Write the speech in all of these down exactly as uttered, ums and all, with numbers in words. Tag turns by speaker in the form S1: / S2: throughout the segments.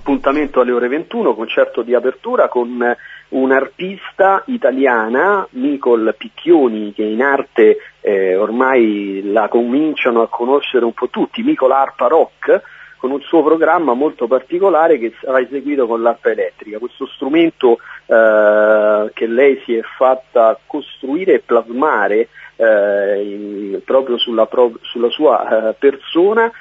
S1: appuntamento alle ore ventuno, concerto di apertura con un'arpista italiana, Nicole Picchioni, che in arte eh, ormai la cominciano a conoscere un po' tutti, Nicole Arpa Rock, con un suo programma molto particolare che sarà eseguito con l'arpa elettrica, questo strumento eh, che lei si è fatta costruire e plasmare eh, in, proprio sulla, pro, sulla sua eh, persona,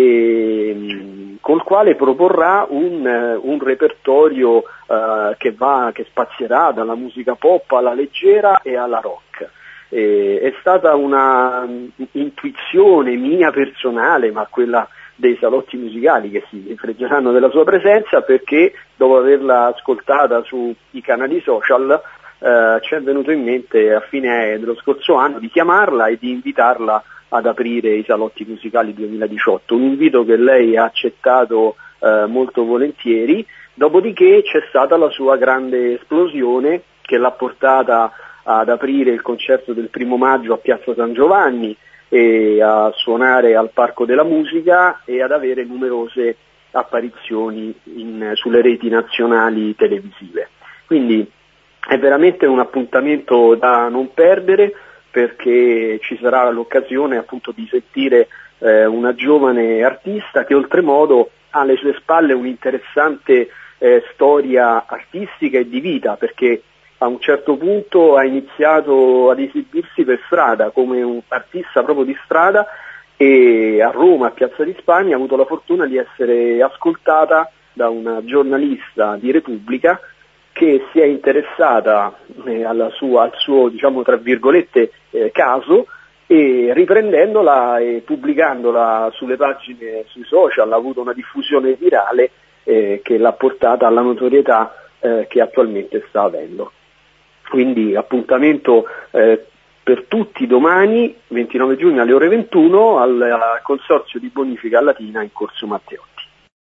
S1: e col quale proporrà un, un repertorio uh, che, va, che spazierà dalla musica pop alla leggera e alla rock. E, è stata una intuizione mia personale, ma quella dei salotti musicali che si fregeranno della sua presenza, perché dopo averla ascoltata sui canali social uh, ci è venuto in mente a fine dello scorso anno di chiamarla e di invitarla ad aprire i salotti musicali duemiladiciotto, un invito che lei ha accettato eh, molto volentieri, dopodiché c'è stata la sua grande esplosione che l'ha portata ad aprire il concerto del primo maggio a Piazza San Giovanni e a suonare al Parco della Musica e ad avere numerose apparizioni in, sulle reti nazionali televisive. Quindi è veramente un appuntamento da non perdere, perché ci sarà l'occasione appunto di sentire eh, una giovane artista che oltremodo ha alle sue spalle un'interessante eh, storia artistica e di vita, perché a un certo punto ha iniziato ad esibirsi per strada come un artista proprio di strada, e a Roma, a Piazza di Spagna, ha avuto la fortuna di essere ascoltata da una giornalista di Repubblica che si è interessata eh, alla sua, al suo, diciamo, tra virgolette, eh, caso, e riprendendola e pubblicandola sulle pagine, sui social, ha avuto una diffusione virale eh, che l'ha portata alla notorietà eh, che attualmente sta avendo. Quindi appuntamento eh, per tutti domani, ventinove giugno alle ore ventuno, al, al Consorzio di Bonifica Latina in Corso Matteotti.